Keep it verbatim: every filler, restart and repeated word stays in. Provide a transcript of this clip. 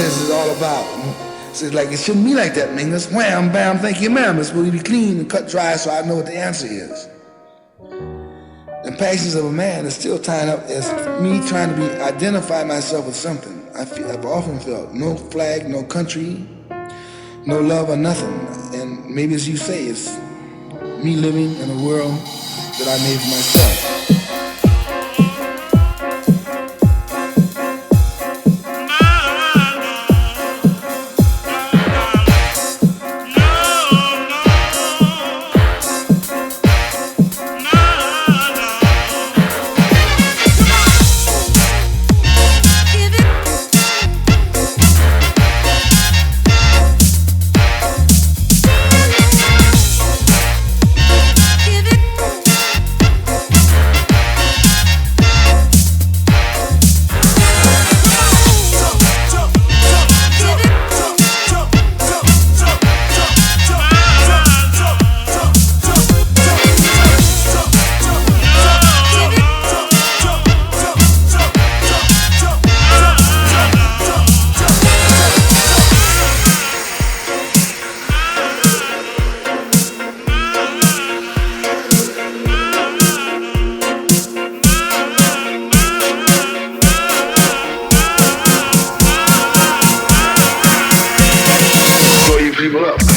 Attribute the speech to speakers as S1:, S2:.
S1: business is all about. So it's like, it shouldn't be like that, Mingus. Wham, bam, thank you, ma'am. It's supposed to be clean and cut dry so I know what the answer is. The passions of a man is still tying up as me trying to be identify myself with something. I feel, I've often felt no flag, no country, no love or nothing. And maybe as you say, it's me living in a world that I made for myself. People up.